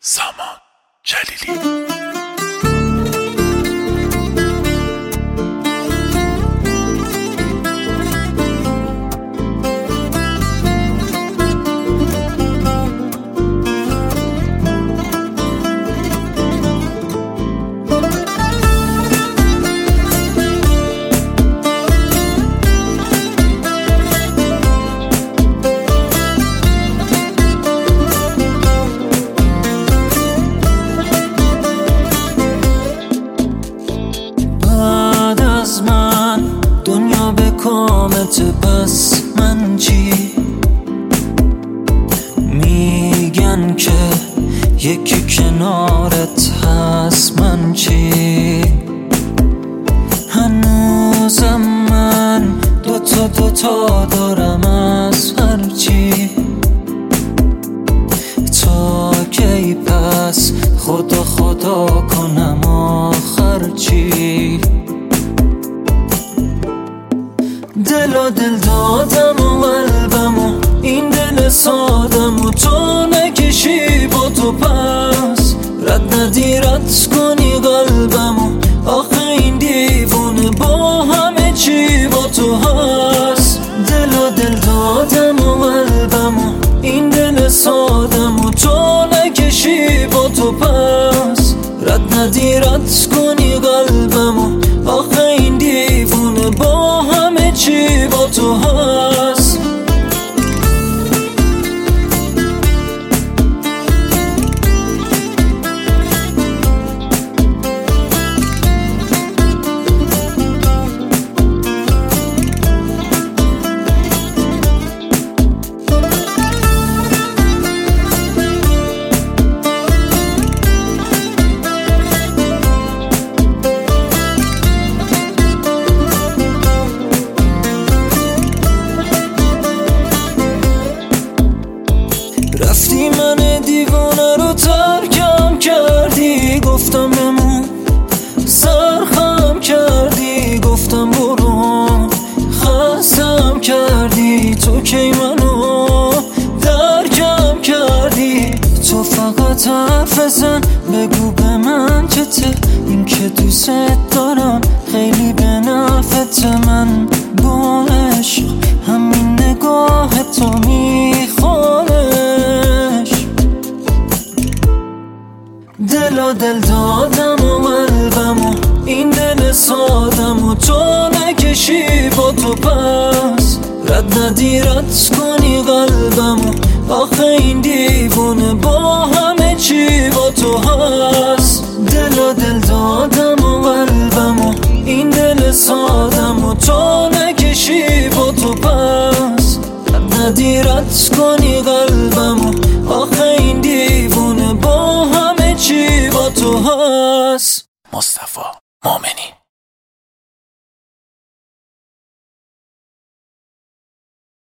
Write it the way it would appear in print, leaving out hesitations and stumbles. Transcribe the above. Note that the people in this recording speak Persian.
سامان جلیلی. دنیا به کامت، پس من چی؟ میگن که یکی کنارت هست، من چی؟ هنوزم من دوتا دارم از هرچی. تا کی پس خدا کنم آخر چی؟ دل دادم و قلبم و این دل سادم و تو نکشی با تو، پس رد ندی رد کنی قلبم و آخه این دیوونه با همه چی با تو هست. دل دادم و قلبم و این دل سادم و تو نکشی با تو، پس رد ندی رد کنی قلبم و آخه این دیوونه با همه چی با تو هست. رفتی من دیوانه رو ترکم کردی، گفتم بمون، سرخم کردی، گفتم برو، خستم کردی، تو کی منو درکم کردی. تو فقط حرف بزن، بگو به من که این که دوست دارم خیلی به نفعت. من با عشق همین نگاه تو میخوانش. دل دادم و قلبم و این دل سادم و تو نکشی با تو، پس رد ندی رد کنی قلبم و آخه این دیوونه با همه چی با تو هست. دل دادم و قلبم و این دل سادم و تو نکشی با تو، پس رد ندی رد کنی قلبم و آخه این دیوونه با همه چی با تو هست. مصطفی مومنی.